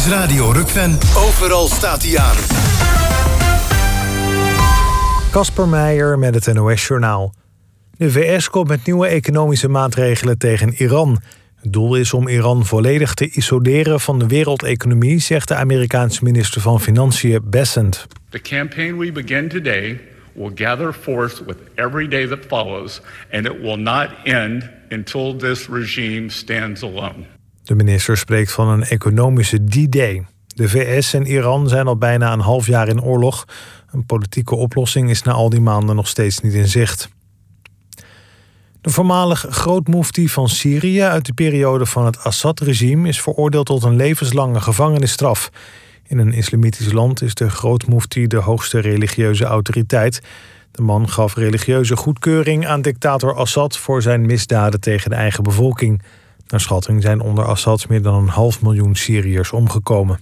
is Radio Rukven. Overal staat hij aan. Casper Meijer met het NOS-journaal. De VS komt met nieuwe economische maatregelen tegen Iran. Het doel is om Iran volledig te isoleren van de wereldeconomie, zegt de Amerikaanse minister van Financiën Bessent. The campaign we begin today will gather force with every day that follows, and it will not end until this regime stands alone. De minister spreekt van een economische D-Day. De VS en Iran zijn al bijna een half jaar in oorlog. Een politieke oplossing is na al die maanden nog steeds niet in zicht. De voormalig grootmoefti van Syrië uit de periode van het Assad-regime is veroordeeld tot een levenslange gevangenisstraf. In een islamitisch land is de grootmoefti de hoogste religieuze autoriteit. De man gaf religieuze goedkeuring aan dictator Assad voor zijn misdaden tegen de eigen bevolking. Naar schatting zijn onder Assad meer dan 500.000 Syriërs omgekomen.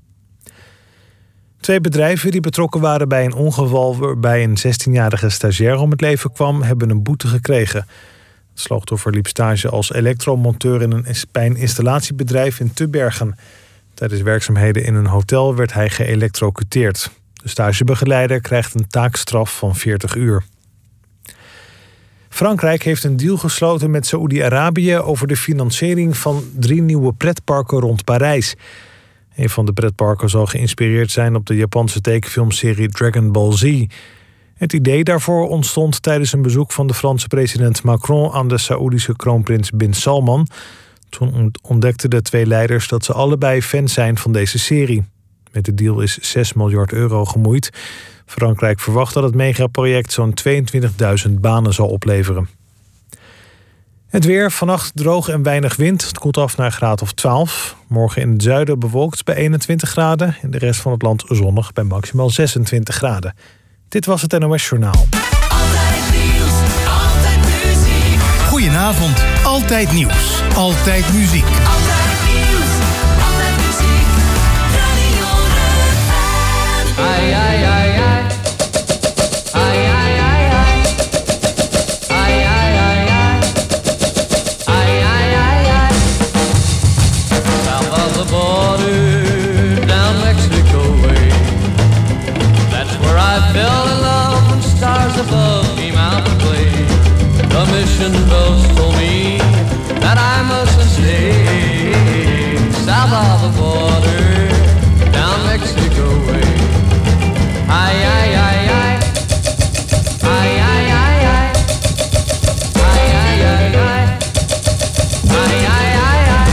2 bedrijven die betrokken waren bij een ongeval waarbij een 16-jarige stagiair om het leven kwam, hebben een boete gekregen. Het slachtoffer liep stage als elektromonteur in een installatiebedrijf in Tubbergen. Tijdens werkzaamheden in een hotel werd hij geëlektrocuteerd. De stagebegeleider krijgt een taakstraf van 40 uur. Frankrijk heeft een deal gesloten met Saoedi-Arabië over de financiering van 3 nieuwe pretparken rond Parijs. Een van de pretparken zal geïnspireerd zijn op de Japanse tekenfilmserie Dragon Ball Z. Het idee daarvoor ontstond tijdens een bezoek van de Franse president Macron aan de Saoedische kroonprins Bin Salman. Toen ontdekten de 2 leiders dat ze allebei fans zijn van deze serie. Met de deal is 6 miljard euro gemoeid. Frankrijk verwacht dat het megaproject zo'n 22.000 banen zal opleveren. Het weer, vannacht droog en weinig wind. Het koelt af naar een graad of 12. Morgen in het zuiden bewolkt bij 21 graden. In de rest van het land zonnig bij maximaal 26 graden. Dit was het NOS Journaal. Altijd nieuws, altijd muziek. Goedenavond, altijd nieuws, altijd muziek. Altijd nieuws, altijd muziek. Radio Rukven. Ai, ai, ai, ai. Ai, ai, ai, ai. Ai, ai, ai, ai. Ai, ai, ai, ai. South of the border, down Mexico way. That's where I fell in love when stars above came out to play. The mission bells told me that I mustn't stay south of the border, down Mexico way. Ay, ay, ay, ay. Ay, ay, ay, ay. Ay, ay, ay, ay. Ay, ay, ay, ay.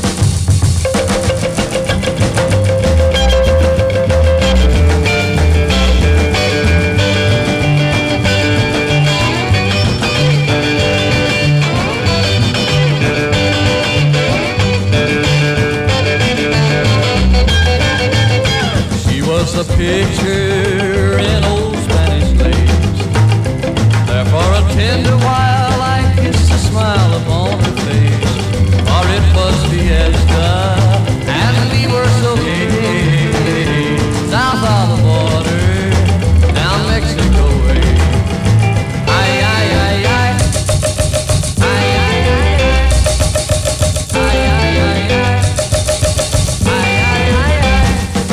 She was a picture in old Spanish lace. There for a tender while I kissed a smile upon her face. For it was fiesta and we were so gay. South of the border, down Mexico way. Ay, ay, ay, ay. Ay, ay, ay, ay. Ay, ay, ay, ay. Ay, ay, ay, ay.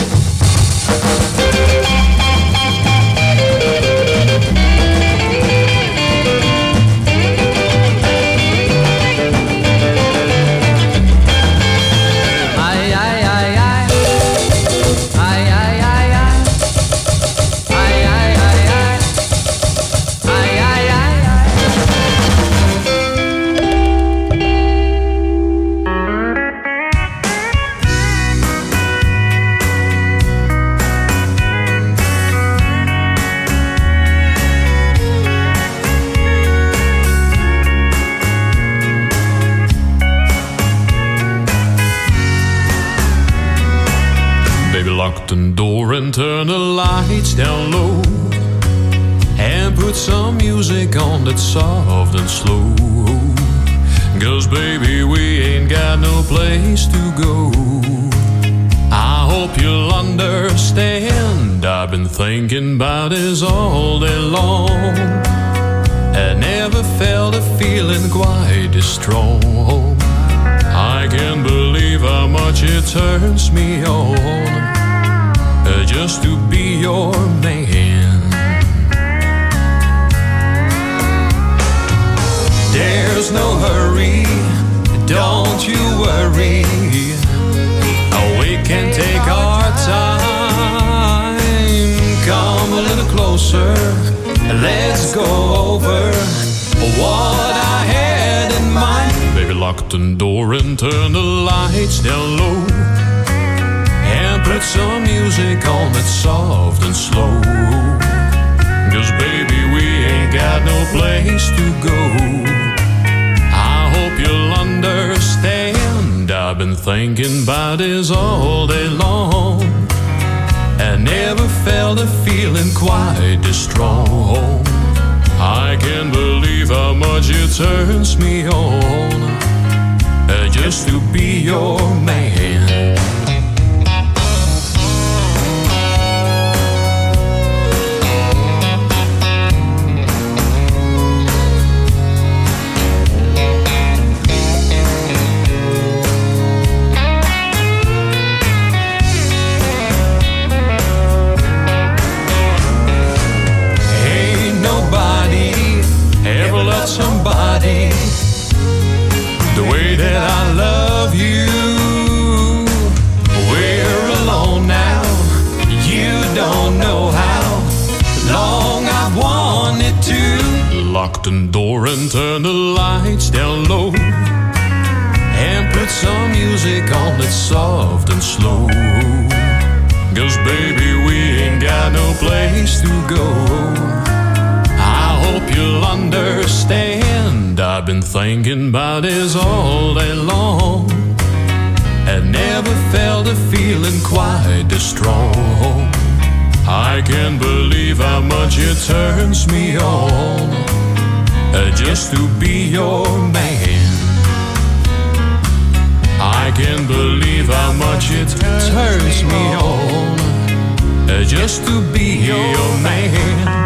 Lock the door and turn the lights down low, and put some music on that's soft and slow. 'Cause baby, we ain't got no place to go. I hope you'll understand, I've been thinking about this all day long. I never felt a feeling quite as strong. I can't believe how much it turns me on, just to be your man. There's no hurry, don't you worry. We can take our time. Come a little closer, let's go over what I had in mind. Baby, lock the door and turn the lights down low, and put some music on that's soft and slow. 'Cause baby, we ain't got no place to go. I hope you'll understand. I've been thinking about this all day long. I never felt a feeling quite this strong. I can't believe how much it turns me on, just to be your man. Somebody the way that I love you. We're alone now, you don't know how long I've wanted to. Lock the door and turn the lights down low, and put some music on that's soft and slow. 'Cause baby, we ain't got no place to go. I hope you'll understand. I've been thinking about this all day long. I never felt a feeling quite this strong. I can't believe how much it turns me on, just to be your man. I can't believe how much it turns me on, just to be your man.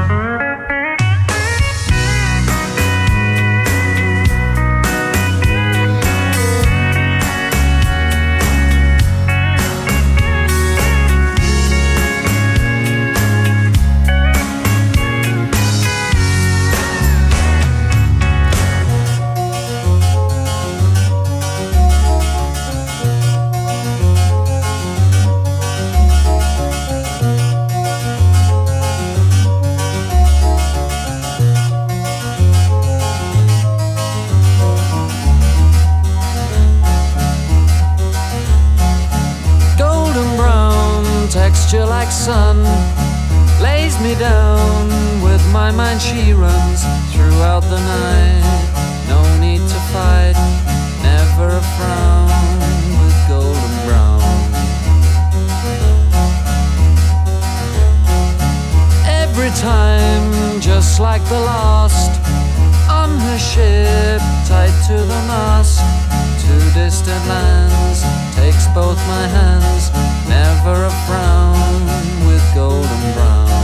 Like sun lays me down. With my mind she runs throughout the night. No need to fight, never a frown. With golden brown, every time just like the last. On her ship tied to the mast, to distant lands takes both my hands. Never a frown with golden brown.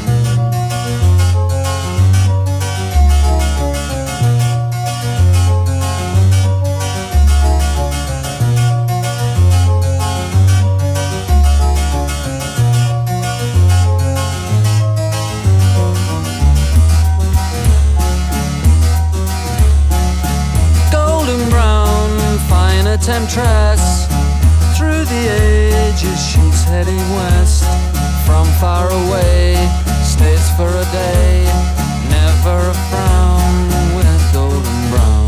Golden brown, fine a temptress. Through the ages she's heading west. From far away, stays for a day. Never a frown with golden brown.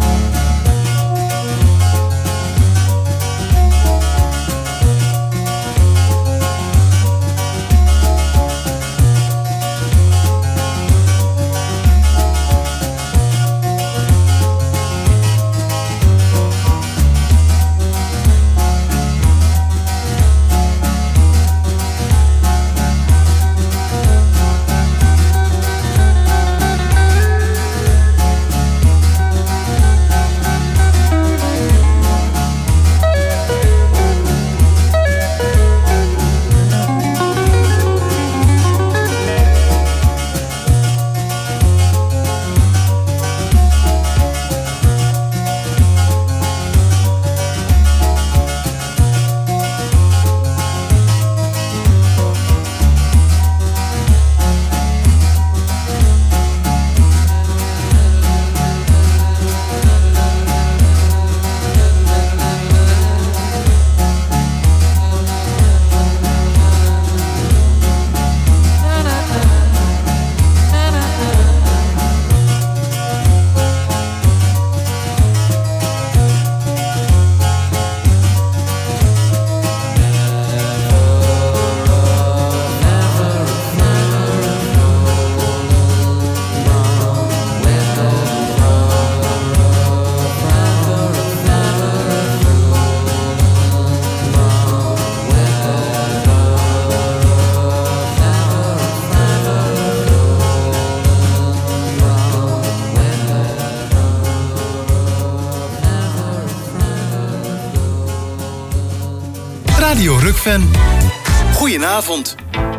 Radio Rukven. Goedenavond.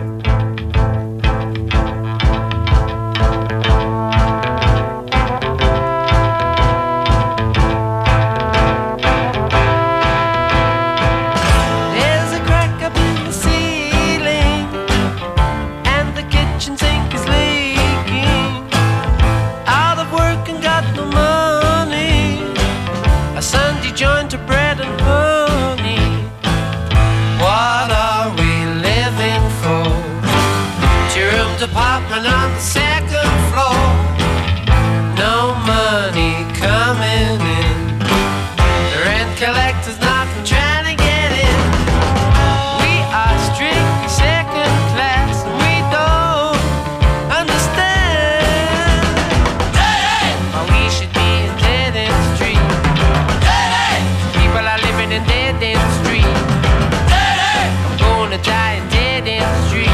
Apartment on the second floor. No money coming in. The rent collector's knocking, trying to get in. We are strictly second class and we don't understand why we should be in dead-end street. People are living in dead-end street. I'm gonna die in dead-end street.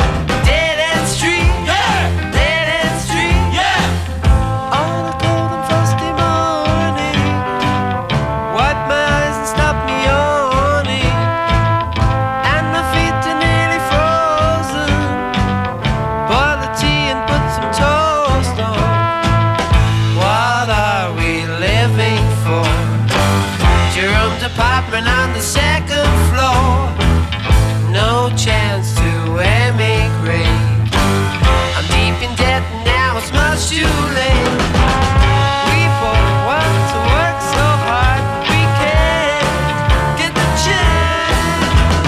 On the second floor, no chance to emigrate. I'm deep in debt and now it's much too late. We both want to work so hard, we can't get the chance.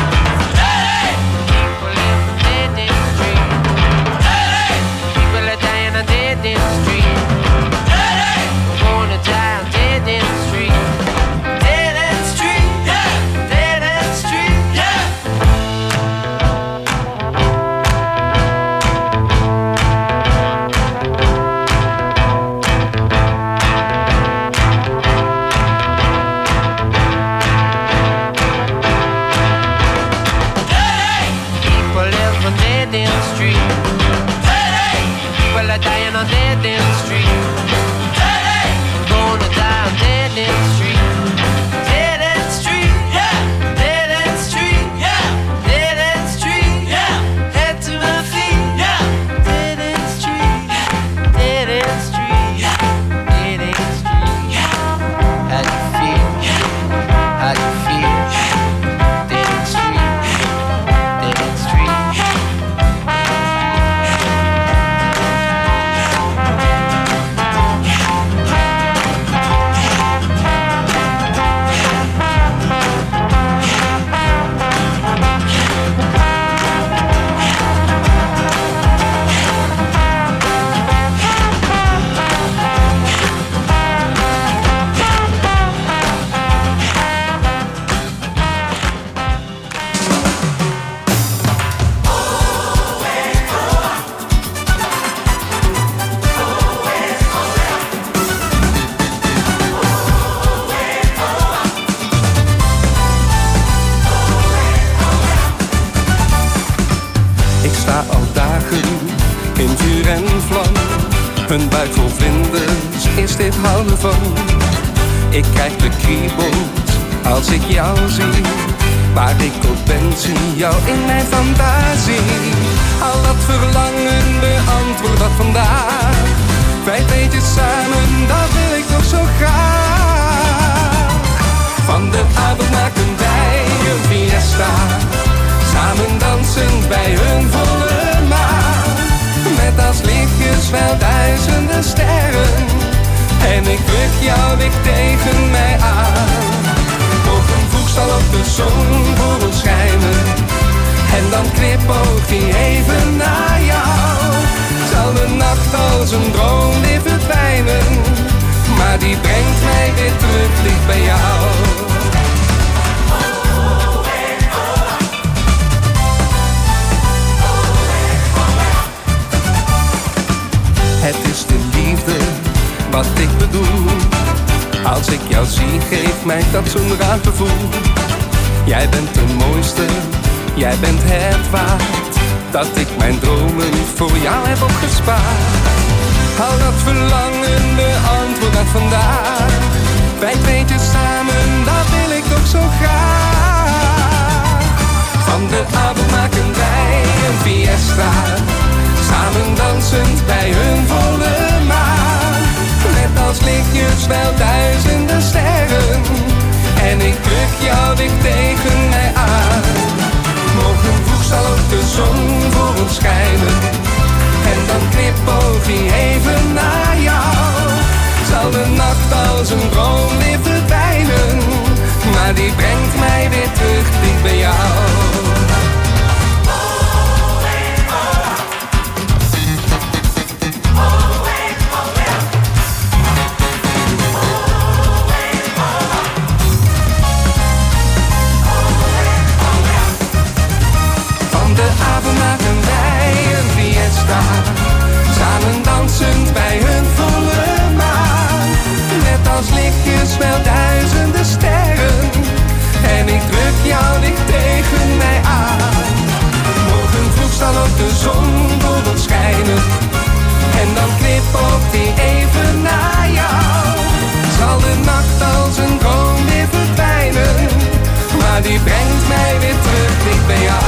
People live on dead-end street. People are dying on dead-end street. We're gonna die on dead-end street. Dying on dead-end street. I'm gonna die on dead-end street. Dead-end street, yeah. Dead-end street, yeah. Dead-end street, yeah. Head to my feet, yeah. Dead-end street, yeah. Dead-end street, yeah. Dead-end street, yeah. How do you feel? How do you feel? Dead-end street, dead-end street. Een buik vol vlinders, is dit houden van? Ik krijg de kriebels als ik jou zie. Waar ik ook ben, zie jou in mijn fantasie. Al dat verlangen beantwoord dat vandaag. 5 weetjes samen, dat wil ik toch zo graag. Van de avond maken wij een fiesta. Samen dansend bij een volle maan. Met als lichtjes wel duizenden sterren. En ik druk jou dicht tegen mij aan. Morgen vroeg zal ook de zon voor ons schijnen. En dan knipoogt hij even naar jou. Zal de nacht als een droom weer verdwijnen. Maar die brengt mij weer terug dicht bij jou. Het is de liefde wat ik bedoel. Als ik jou zie, geeft mij dat zo'n raar gevoel. Jij bent de mooiste, jij bent het waard. Dat ik mijn dromen voor jou heb opgespaard. Al dat verlangen beantwoord dat vandaag. 5 weetjes samen, dat wil ik toch zo graag. wel duizenden sterren. En ik druk jou dicht tegen mij aan. Morgen vroeg zal ook de zon door ons schijnen. En dan knippelt die even naar jou. Zal de nacht als een droom weer verdwijnen. Maar die brengt mij weer terug dicht bij jou.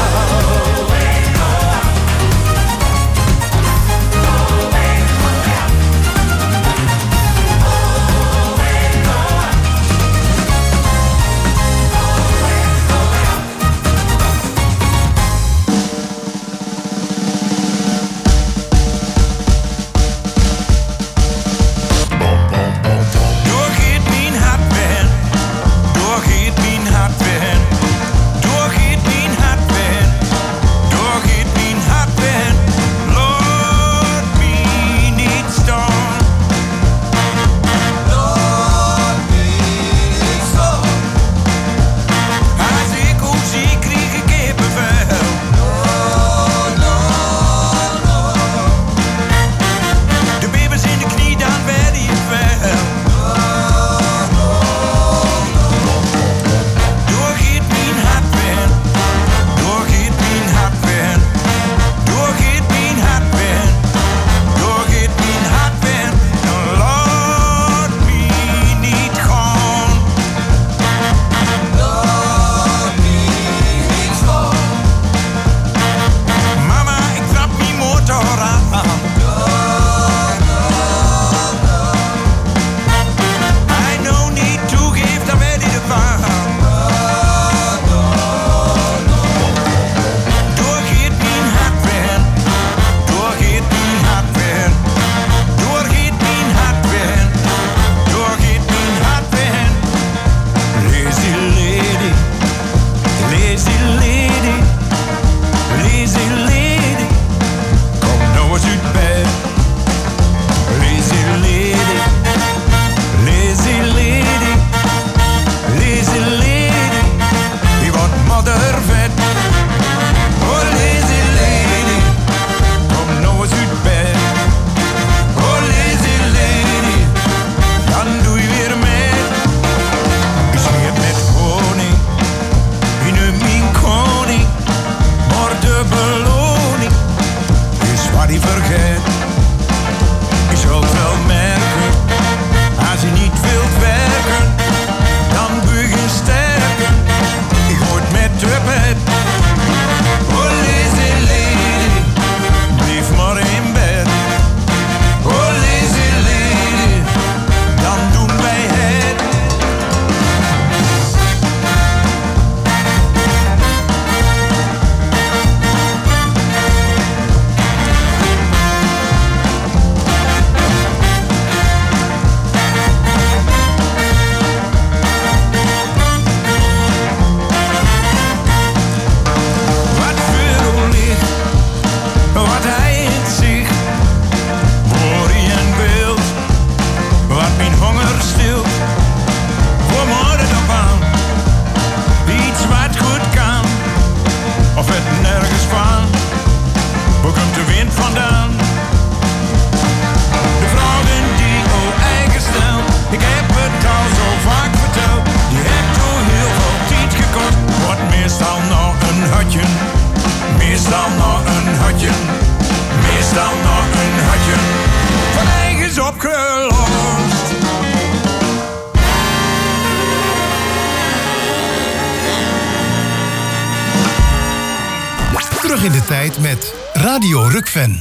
Terug in de tijd met Radio Rukven.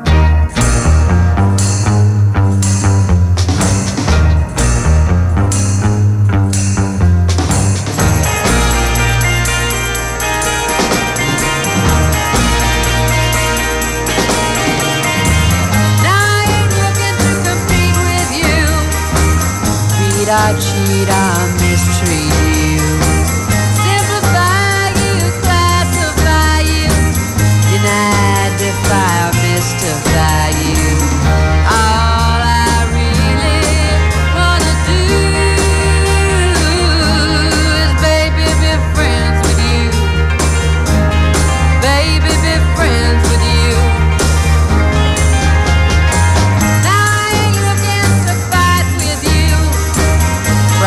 I cheat, I mistreat you. Simplify you, classify you. Deny, defy, or mystify you. All I really wanna do is, baby, be friends with you. Baby, be friends with you. Now I ain't looking to fight with you.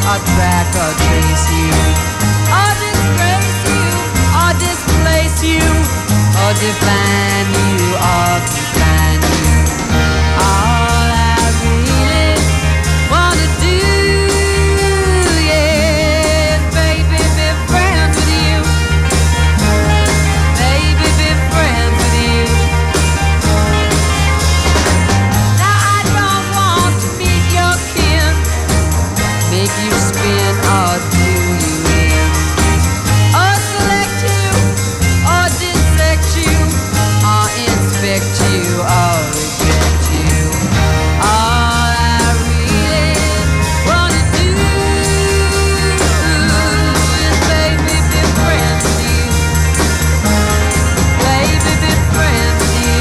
or track or trace you, or disgrace you, or displace you, or define you, or define you. All I really wanna do, yeah, baby, be friends with you. Baby, be friends with you. Now I don't want to meet your kin, make you spin or do you in, or select you, or dissect you, or inspect you, or reject you. All I really wanna do is baby be friends with you. Baby be friends with you.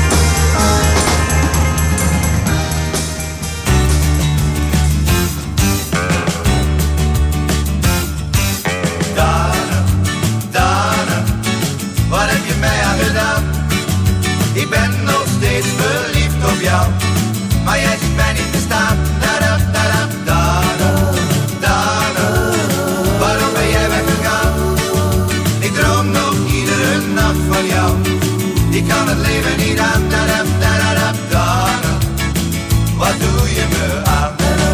Dana, Dana, wat heb je mij aan gedaan? Ik ben nog steeds verliefd op jou, maar jij ziet mij niet meer staan. Dana, Dana, Dana, Dana, waarom ben jij weggegaan? Ik droom nog iedere nacht van jou, ik kan het leven niet aan. Dana, Dana, Dana, wat doe je me aan?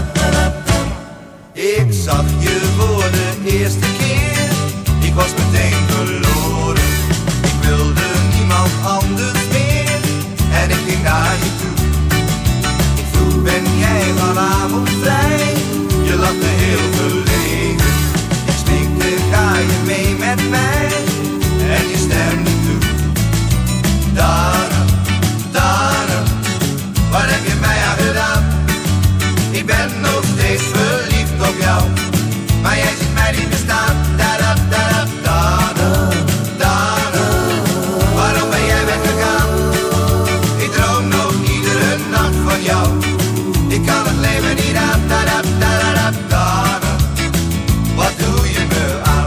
Ik zag je voor de eerste keer, ik was meteen verloren. Ik wilde niemand anders meer en ik ging naar je toe. Ik vroeg, ben jij vanavond vrij? Je lachte heel verlegen. Ik smeekte, ga je mee met mij? En je stemde toe. Dana, Dana, wat heb je mij aan gedaan? Ik ben nog steeds verliefd op jou, maar jij ziet mij niet meer staan. Dana, Dana, Dana, Dana, waarom ben jij weggegaan? Ik droom nog iedere nacht van jou, ik kan het leven niet aan. Dana, Dana, Dana, wat doe je me aan?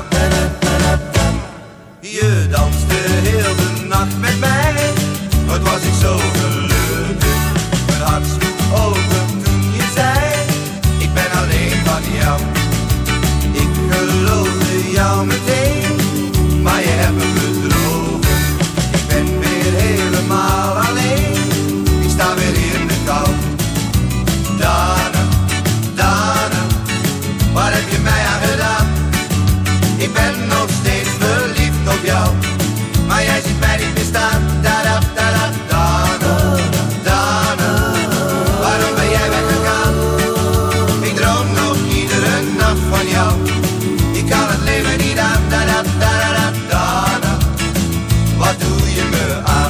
Je danste heel de nacht met mij, wat was ik zo gelukkig. Mijn hart sloeg over toen je zei, ik ben alleen van jou. Ik geloofde jou meteen, maar je hebt me bedrogen. Ik ben weer helemaal alleen, ik sta weer in de kou. Dana, Dana, wat heb je mij aan gedaan? Ik ben nog steeds verliefd op jou, maar jij ziet mij niet meer staan. Dana, Dana, Dana, Dana, waarom ben jij weggegaan? Ik droom nog iedere nacht van jou, ik kan het leven niet aan. Dana, Dana, Dana, wat doe je me aan?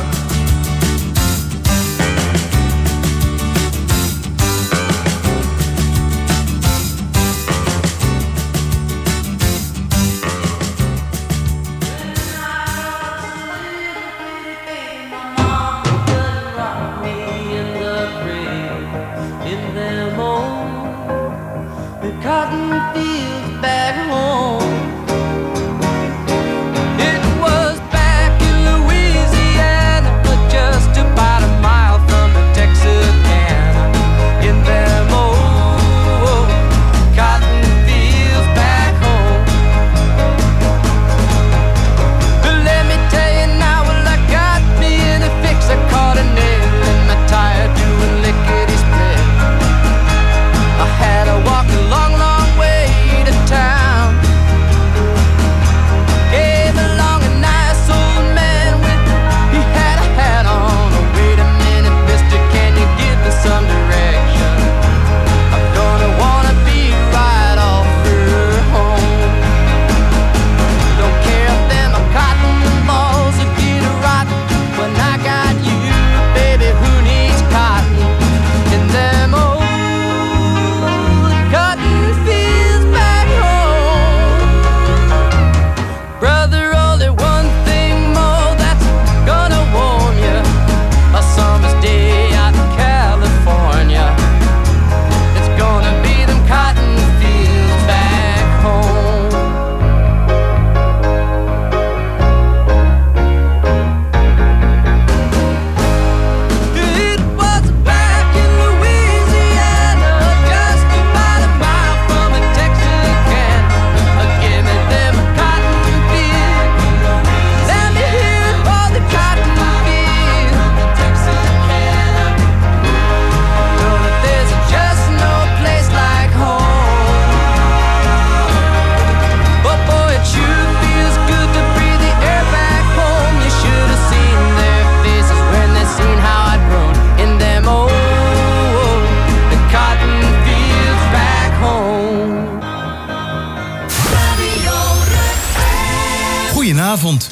Goedenavond.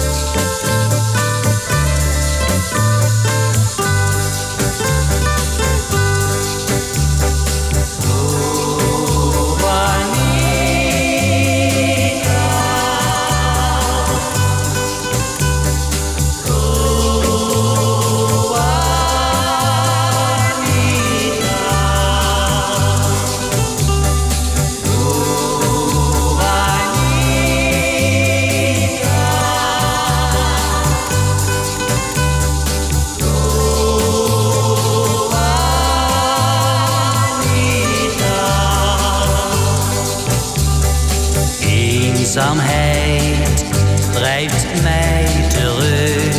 Eenzaamheid drijft mij terug.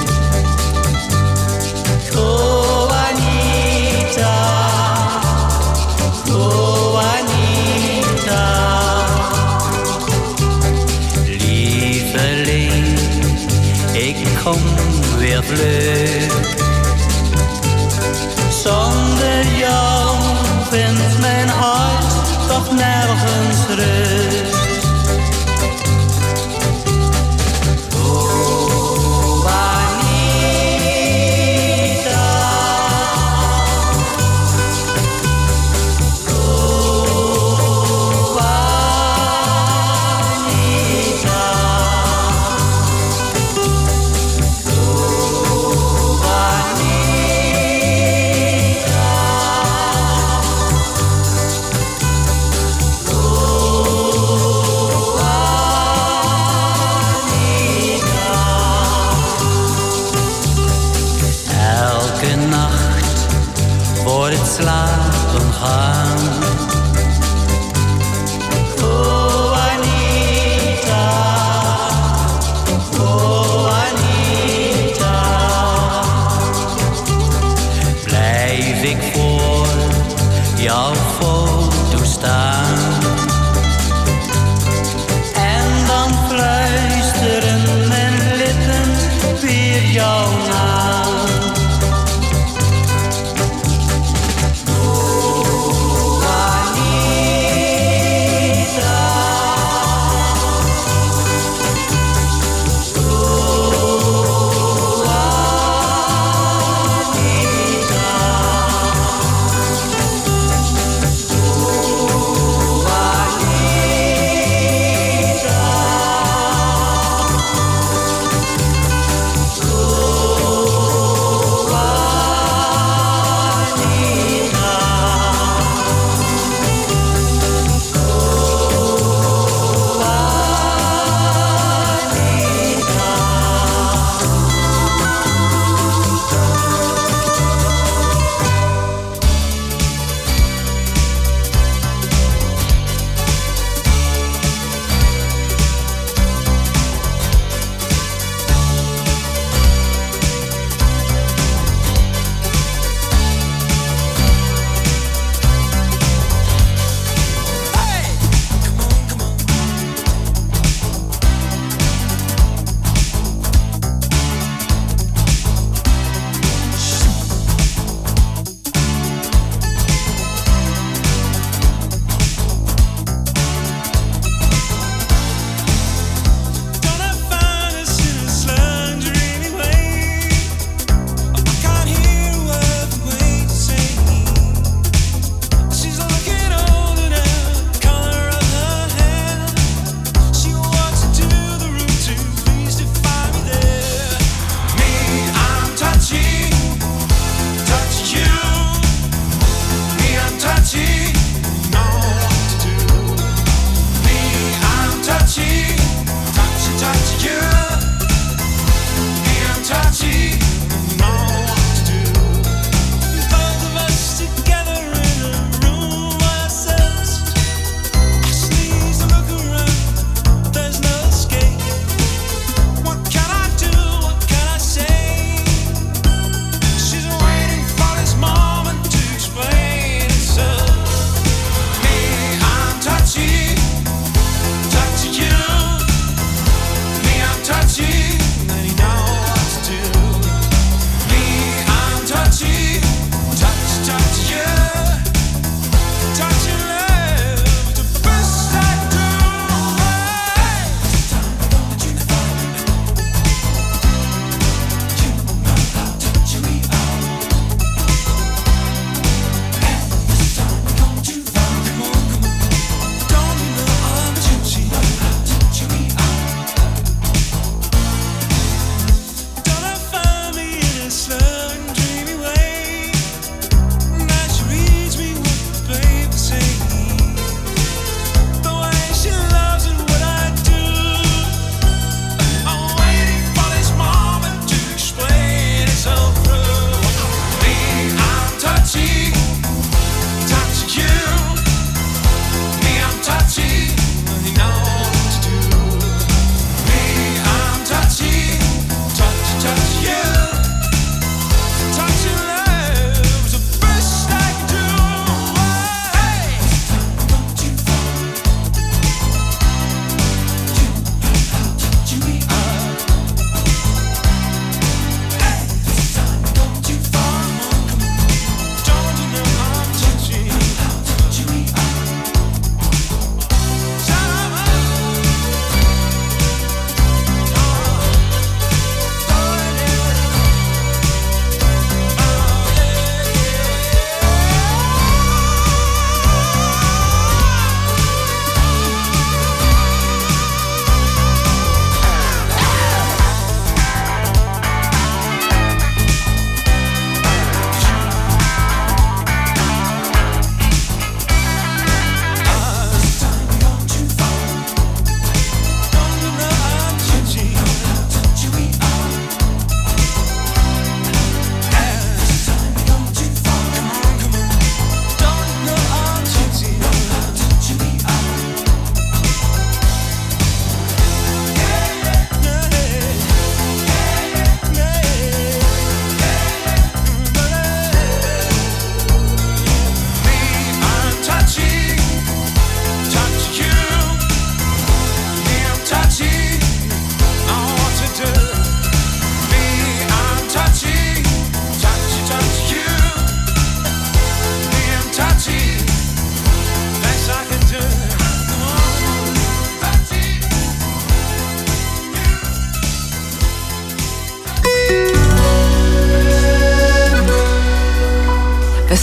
Juanita, Juanita, lieveling, ik kom weer vlug. Zonder jou vindt mijn hart toch nergens rust.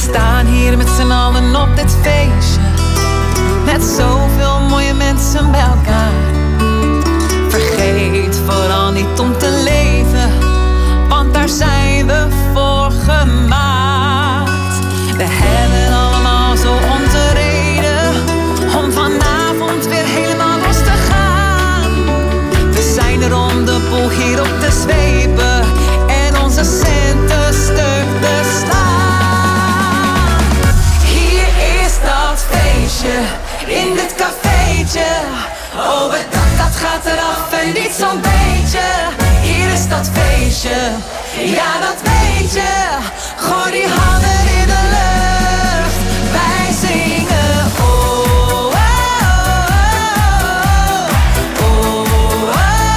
staan hier met z'n allen op dit feestje, met zoveel mooie mensen bij elkaar. Vergeet vooral niet om te leven, want daar zijn we voor gemaakt. We hebben allemaal zo onze reden om vanavond weer helemaal los te gaan. We zijn er om de boel hier op te zwepen en onze centen stuk te slaan. Hier is dat feestje, in dit cafeetje. Oh, het dak dat gaat eraf en niet zo'n beetje. Hier is dat feestje, ja dat weet je. Gooi die handen in de lucht, wij zingen oh, oh, oh, oh,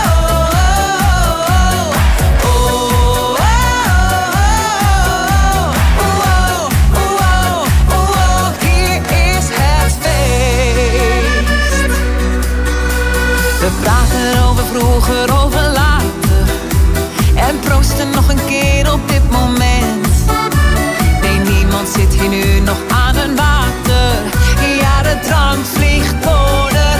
oh, oh. Hier is het feest. We praten over vroeger, over later en proosten nog een keer op dit moment. Nee, niemand zit hier nu nog aan een water. Ja, de drank vliegt door de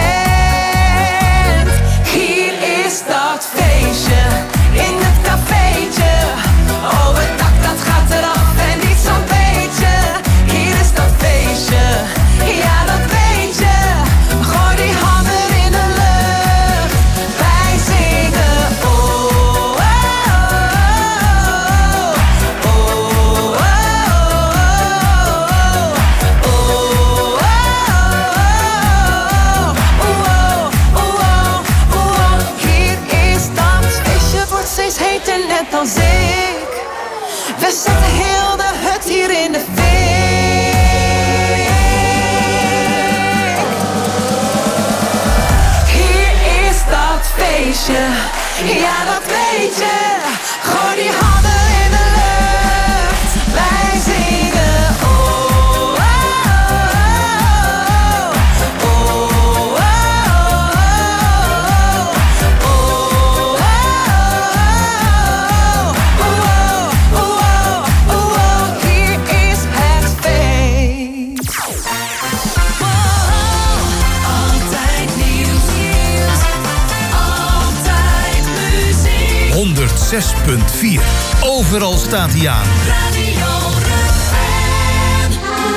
tent. Hier is dat feestje, in het cafeetje. Oh, het dak dat gaat eraf en niet zo'n beetje. Hier is dat feestje, ja dat weet je. Gooi die handen in de lucht, wij zingen oh, oh, oh, oh, oh, hier is dat feestje, wordt steeds heter net als ik. We zetten heel de hut hier in de fik. Hier is dat feestje, ja dat weet je. Gooi die handen in de lucht, wij zingen oh, oh, oh, oh, oh, oh. Hier is het feest. Altijd nieuws, altijd muziek. 106.4. Overal staat hij aan. Radio Rukven.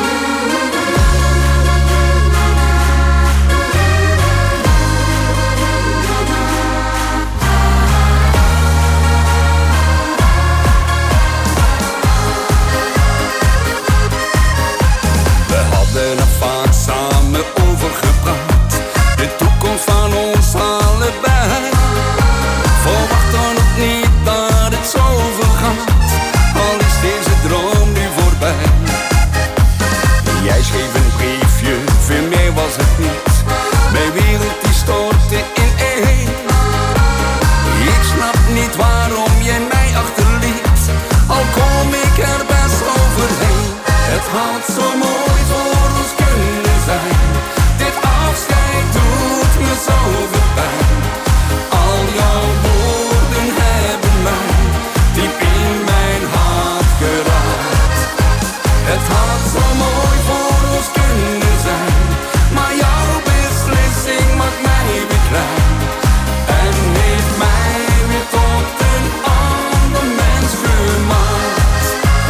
We hadden er vaak samen over gepraat, de toekomst van ons allebei. Verwacht dan ook niet dat het zo vergaat, al is deze droom nu voorbij. Jij schreef een briefje, veel meer was het niet. Mijn wereld die stortte in één. Ik snap niet waarom jij mij achterliet, al kom ik er best overheen. Het had zo mooi voor ons kunnen zijn, dit afscheid doet me zoveel pijn. Al jouw woorden hebben mij diep in mijn hart geraakt. Het had zo mooi voor ons kunnen zijn, maar jouw beslissing maakt mij weer klein en heeft mij weer tot een ander mens gemaakt.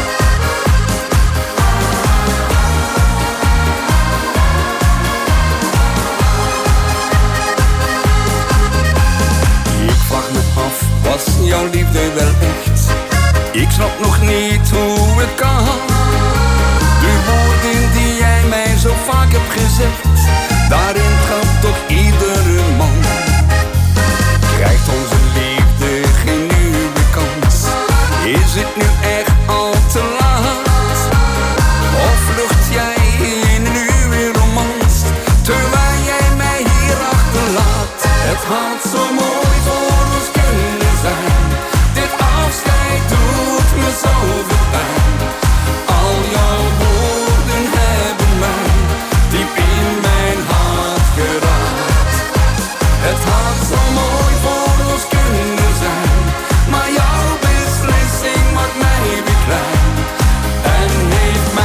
Ik vraag me af, was jouw liefde wel echt? Ik snap nog niet hoe het kan. De woorden die jij mij zo vaak hebt gezegd, daarin trapt toch iedere man. Krijgt onze liefde geen nieuwe kans? Is het nu echt al te laat? Of vlucht jij in een nieuwe romans, terwijl jij mij hier achterlaat? Het had zo mooi voor ons kunnen zijn, dit afscheid doet me zoveel pijn. Al jouw woorden hebben mij diep in mijn hart geraakt. Het had zo mooi voor ons kunnen zijn, maar jouw beslissing maakt mij weer klein en heeft mij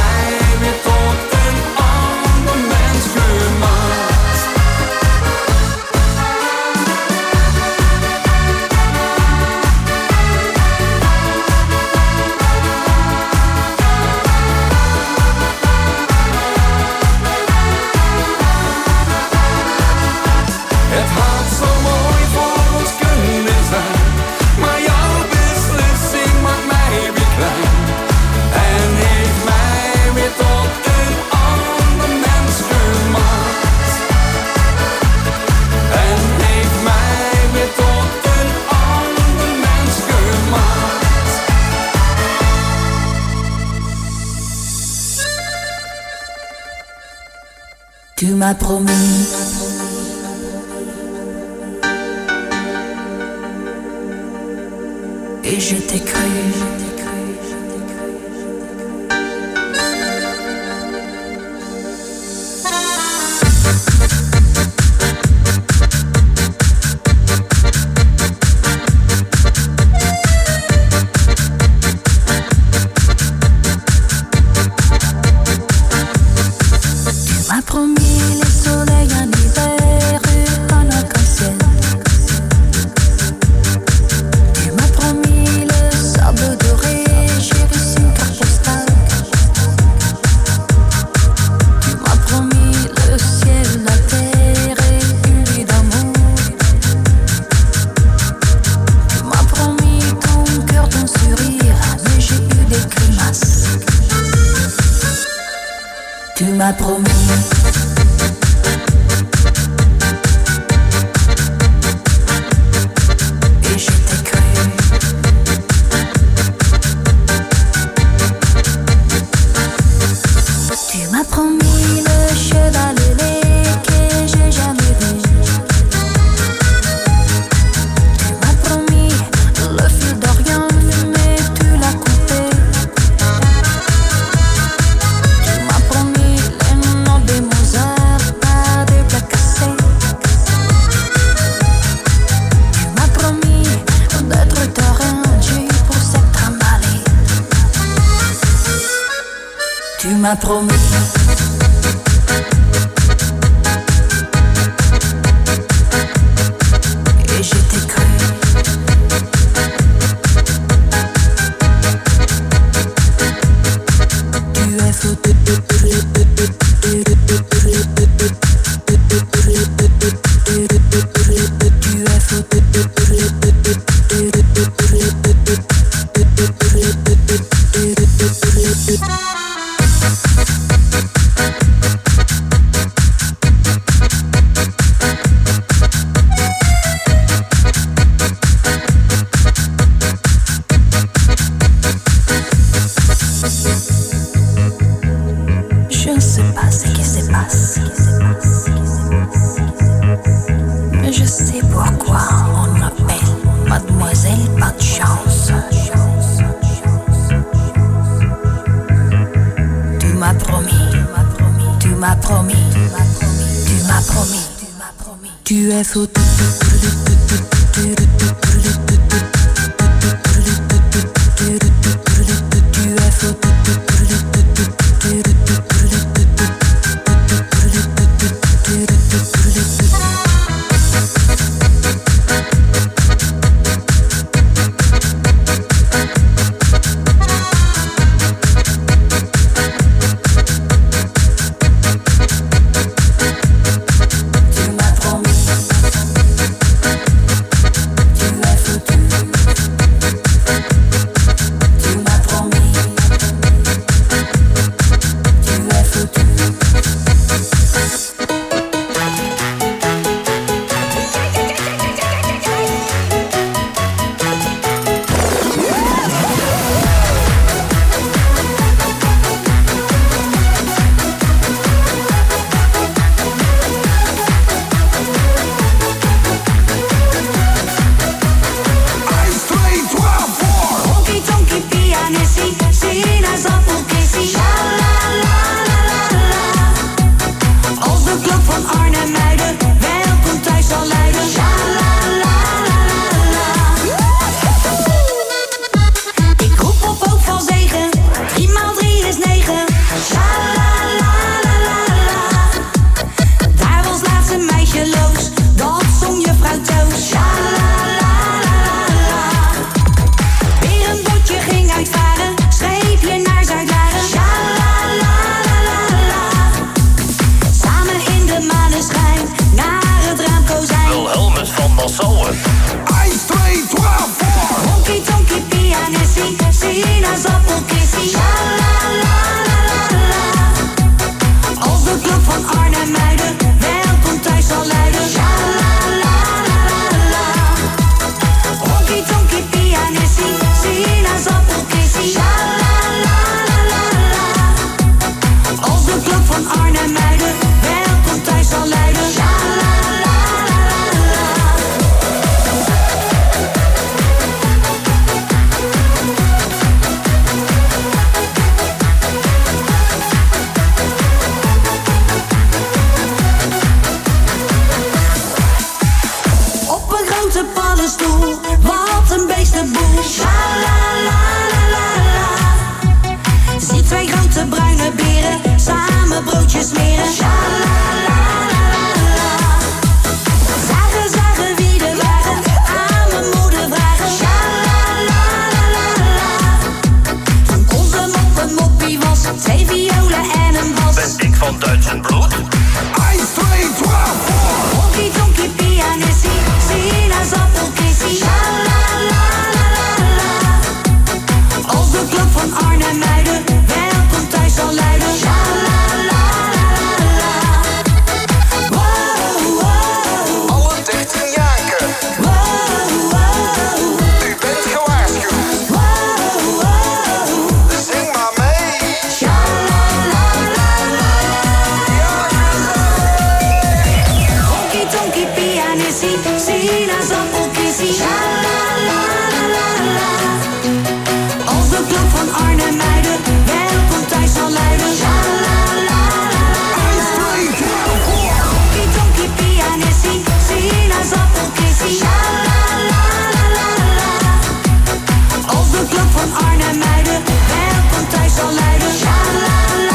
m'as promis. Et je t'ai cru. m'as promis. Et je t'ai cru. Tu es fou. Tu es fou. Je ne sais pas ce qui se passe, mais je sais pourquoi on m'appelle Mademoiselle Pas de Chance. Tu m'as promis, tu m'as promis, tu m'as promis, tu es fou. Tu es fou. Tu kissie, sinaasappelkissie. Sha-la-la-la-la-la. Als de klok van Arnhem-Muiden welkom thuis zal luiden. Sha-la-la-la-la. Honky tonky pianissie, sinaasappelkissie. Sha-la-la-la-la-la. Als de klok van Arnhem-Muiden welkom thuis zal luiden. Sha-la-la-la-la.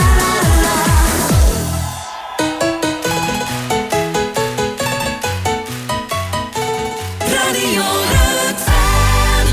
Radio Rukven.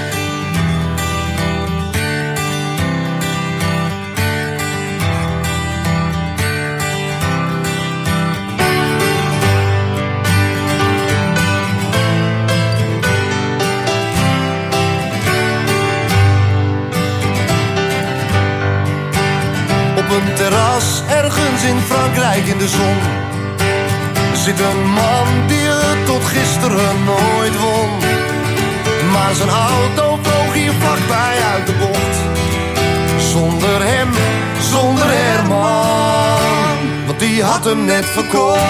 Op een terras ergens in Frankrijk in de zon zit een man die het tot gisteren nooit won. Maar zijn auto vloog hier vlakbij uit de bocht. Zonder hem, zonder Herman, want die had hem net verkocht.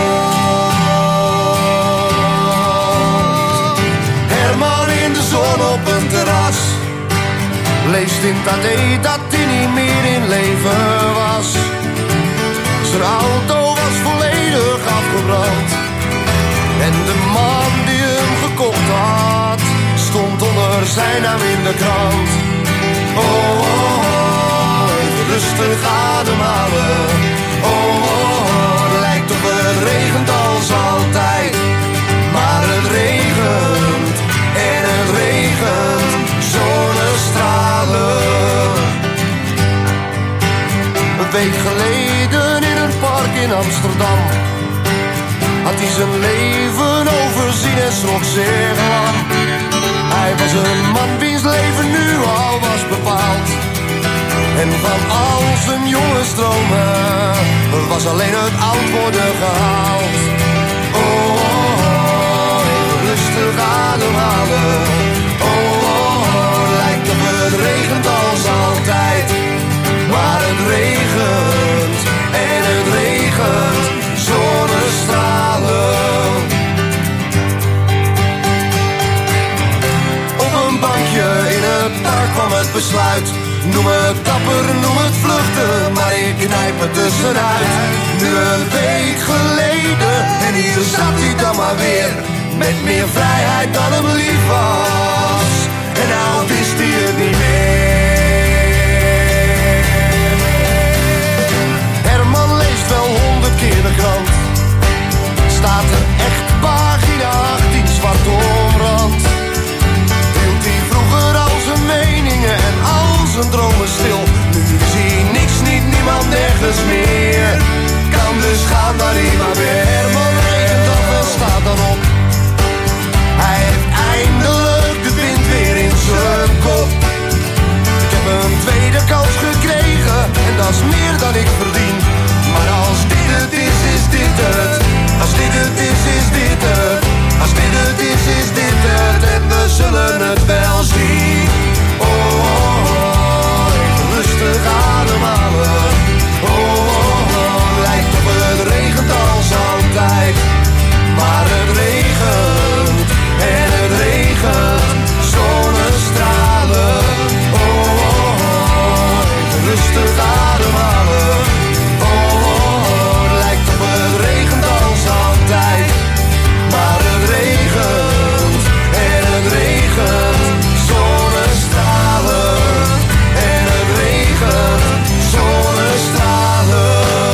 Herman in de zon op een terras leest in het AD dat hij niet meer in leven was. Zijn auto was volledig afgebrand en de man die hem gekocht had stond onder zijn naam in de krant. Oh, oh, oh, even rustig ademhalen. Oh, oh, oh, lijkt of het regent als altijd. Maar het regent en het regent, zonnestralen. Een week geleden in een park in Amsterdam had hij zijn leven overzien en schrok zeer lam. Hij was een man wiens leven nu al was bepaald. En van al zijn jonge stromen was alleen het oud worden gehaald. Oh, oh, oh, even rustig ademhalen. Oh, oh, oh, lijkt of het regent als altijd. Maar het regent en het regent, zonnestralen. Op een bankje in het park kwam het besluit. Noem het dapper, noem het vluchten, maar ik knijp het tussenuit. Nu een week geleden en hier zat hij dan maar weer. Met meer vrijheid dan hem lief was. En nou wist hij het niet meer. Herman leest wel 100 keer de krant. Staat er echt pagina 18 zwart omrand. Hield hij vroeger al zijn meningen en al zijn dromen stil. Nu zie hij niks, niet niemand, nergens meer. Kan dus gaan waar hij maar weer. Herman regent af en staat dan op. Hij heeft eindelijk de wind weer in zijn kop. Ik heb een tweede kans gekregen en dat is meer dan ik verdien. Maar als dit het is, is dit het. Als dit het is, is dit het. Als dit het is dit het. En we zullen het wel zien. Oh, oh, oh, even rustig ademhalen. Oh, oh, oh, lijkt op het regent als altijd. Maar het regent en het regent, zonnestralen. Oh, oh, oh, even rustig ademhalen. Oh, oh, oh, lijkt op het regent als altijd. Maar het regent en het regent, zonnestralen. En het regent, zonnestralen.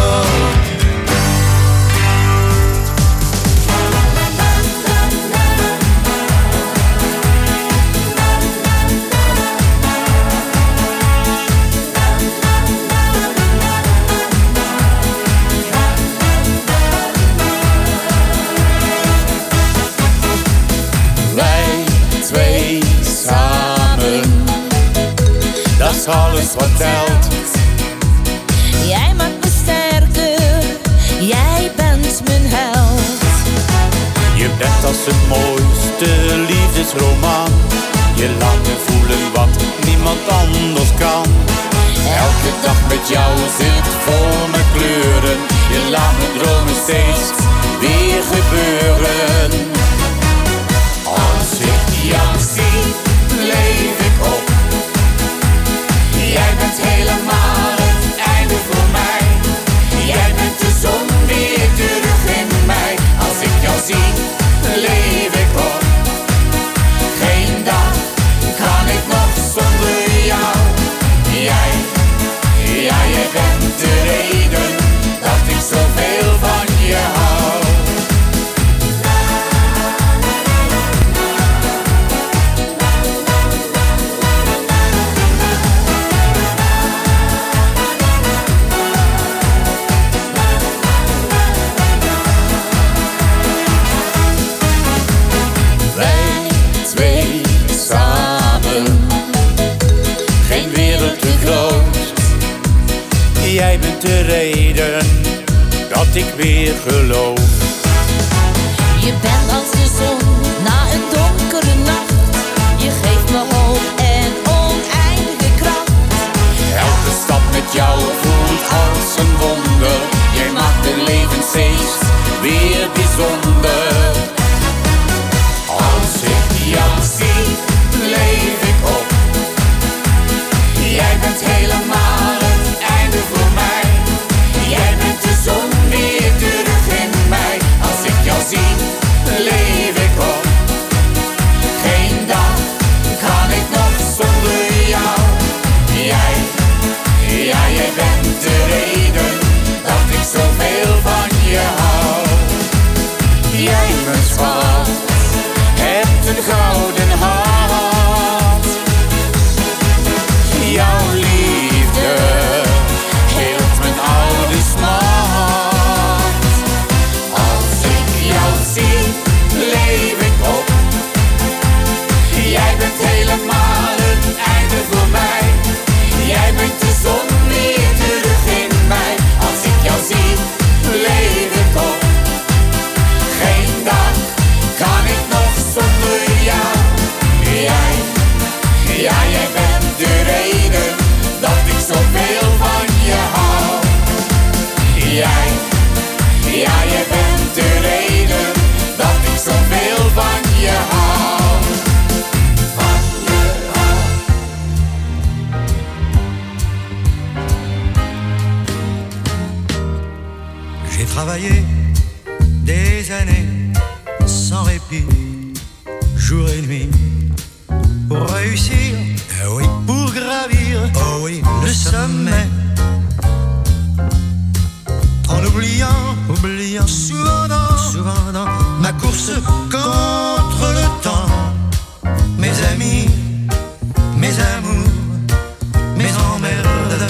Wij twee samen, dat is alles wat telt. Jij maakt me sterker, jij bent mijn held. Je bent als het mooiste liefdesroman. Je laat me voelen wat niemand anders kan. Elke dag met jou zit vol met kleuren. Je laat me dromen steeds weer gebeuren. Jij bent de reden dat ik weer geloof. Je bent als de zon na een donkere nacht. Je geeft me hoop en oneindige kracht. Elke stap met jou voelt als een wonder. Jij maakt het leven steeds weer bijzonder. Als ik jou zie, leef ik op. Jij bent helemaal het einde voor mij. Jij bent de zon weer terug in mij. Als ik jou zie, leef ik op. Geen dag kan ik nog zonder jou. Jij bent de reden dat ik zoveel van je hou. Jij, mijn schat, hebt een gouden hart. Jouw liefde heelt mijn oude smart. Als ik jou zie, leef ik op. Jij bent helemaal het einde voor mij. Jij bent de zon weer terug in mij. Als ik jou zie, leef ik op. Geen dag kan ik nog zonder jou. Jij bent de reden dat ik zoveel van je hou. Jij bent de reden dat ik zoveel van je hou. Van je hou. J'ai travaillé des années sans répit, jour et nuit, pour réussir, oui, pour gravir, oh oui, le sommet. En oubliant souvent dans ma course contre le temps, mes amis, mes amours, mes emmerdes.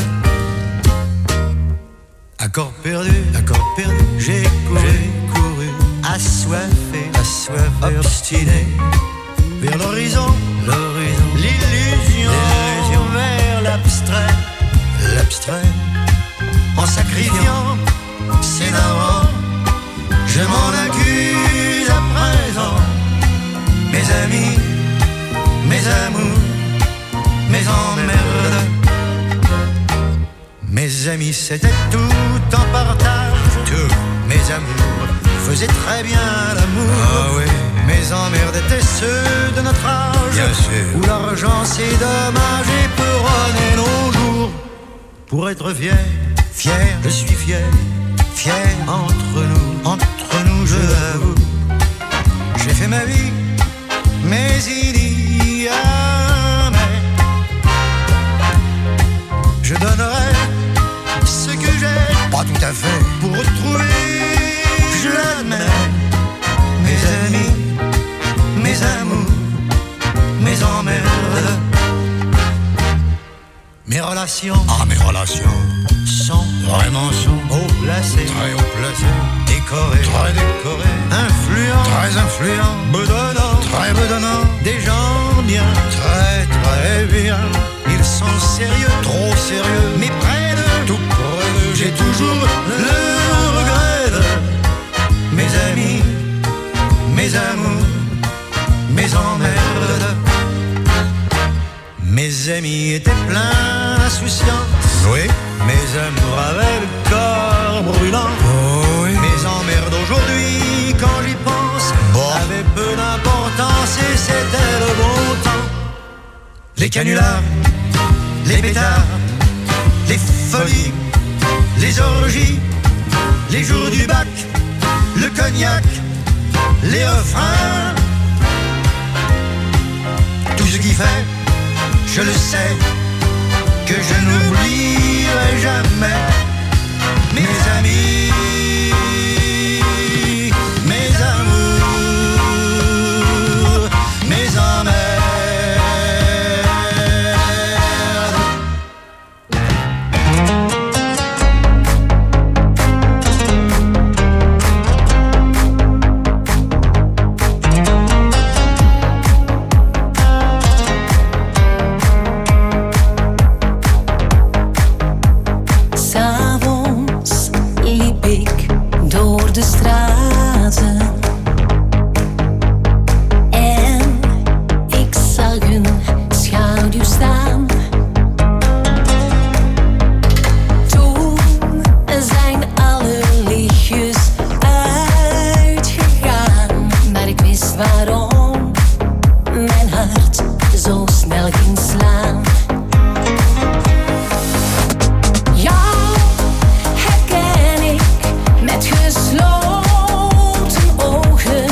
Accord perdu, j'ai couru, assoiffé, obstiné, vers l'horizon, l'illusion, vers l'abstrait, en sacrifiant ses navrants, je m'en accuse à présent. Mes amis, mes amours, mes emmerdes. Mes amis, c'était tout en partage. Tout. Mes amours faisaient très bien l'amour. Ah oui. Mes emmerdes étaient ceux de notre âge. Bien sûr. Où l'argent c'est dommage et peut runner nos jours. Pour être fier, je suis fier entre nous, je l'avoue. J'ai fait ma vie, mais il y a mais. Je donnerai ce que j'ai, pas tout à fait, pour retrouver, je l'admets, mes amis, mes amours, mes emmerdes. Mes relations sont vraiment haut placées, très haut placées, décorées, très décorées, influents, très influents, bedonnants, très bedonnants, des gens bien, très très bien. Ils sont sérieux, trop sérieux, mais près de tout près d'eux, j'ai toujours le regret de mes amis, mes amours, mes emmerdes. Mes amis étaient pleins d'insouciance, oui. Mes amours avaient le corps brûlant, oh oui. Mes emmerdes aujourd'hui, quand j'y pense, avaient peu d'importance et c'était le bon temps. Les canulars, les pétards, les folies, les orgies, les jours du bac, le cognac, les refrains. Tout ce qui fait, je le sais, que je n'oublierai jamais mes amis.